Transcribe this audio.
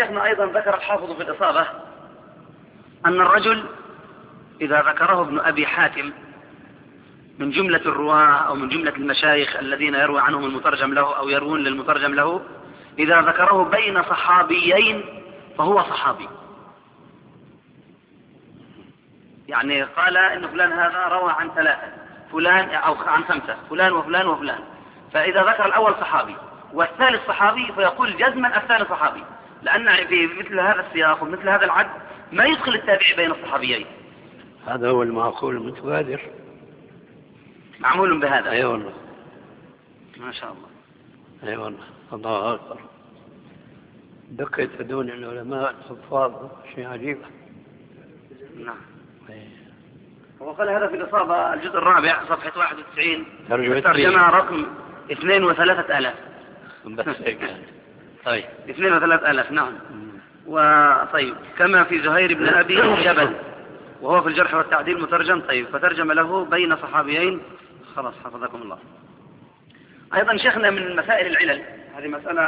شيخنا أيضا ذكر الحافظ في الإصابة أن الرجل إذا ذكره ابن أبي حاتم من جملة الرواة أو من جملة المشايخ الذين يروي عنهم المترجم له أو يروون للمترجم له، إذا ذكره بين صحابيين فهو صحابي. يعني قال إن فلان هذا روى عن 3 فلان أو عن 5 فلان وفلان وفلان، فإذا ذكر الأول صحابي والثالث صحابي فيقول جزما الثاني صحابي، لأن في مثل هذا السياق ومثل هذا العد ما يدخل التابعي بين الصحابيين. هذا هو المعقول المتبادر، معمول بهذا. أي والله، ما شاء الله. أي والله، الله أكبر. دقة دون العلماء الحفاظ شيء عجيب. نعم. وقال هذا في الإصابة الجزء الرابع صفحة 91 ترجمة رقم 2,003,000 بس هيك. طيب 2,003,000. نعم. وطيب كما في زهير بن أبي جبل وهو في الجرح والتعديل مترجم. طيب فترجم له بين صحابيين. خلاص حفظكم الله. أيضا شيخنا من مسائل العلل، هذه مسألة